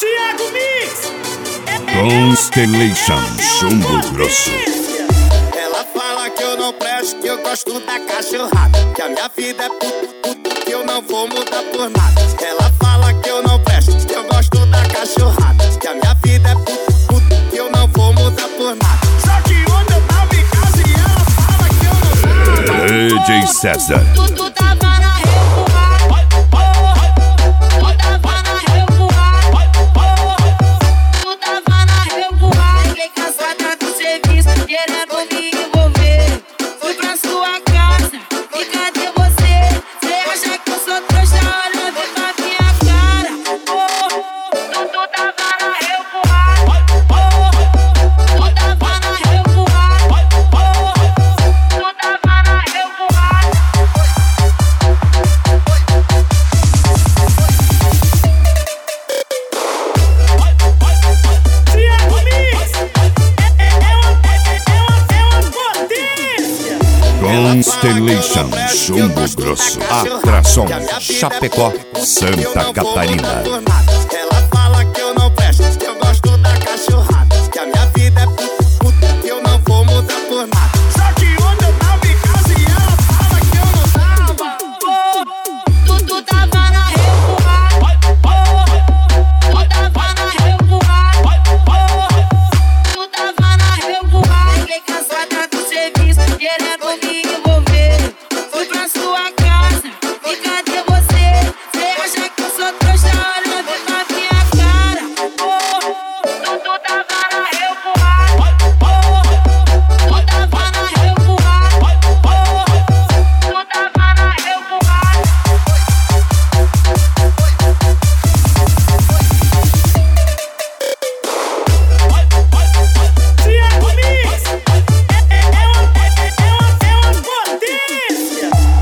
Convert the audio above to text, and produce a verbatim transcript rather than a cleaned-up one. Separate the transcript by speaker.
Speaker 1: Thiago Mix.
Speaker 2: Constellation, chumbo grosso.
Speaker 3: Ela fala que eu não presto, que eu gosto da cachorrada, que a minha vida é puto, puto, que eu não vou mudar por nada. Ela fala que eu não presto, que eu gosto da cachorrada, que a minha vida é puto, puto, que eu não vou mudar por nada. Só que ontem eu tava em casa e ela fala que eu não tava.
Speaker 2: D J César.
Speaker 4: Tu, tu tava na revoada, tu tava na revoada, tu tava na revoada. Fiquei cansada do serviço, querendo me envolver. Fui pra sua casa, e cadê você? Cê acha que eu sou trouxa? Olha, vem pra minha cara. Tu, tu tava na revoada, tu tava na revoada, tu tava na revoada.
Speaker 1: Thiago Mix. É, é, é uma, é, é uma, é uma potência.
Speaker 2: Constellation, chumbo grosso. Atração, Chapecó, Santa Catarina.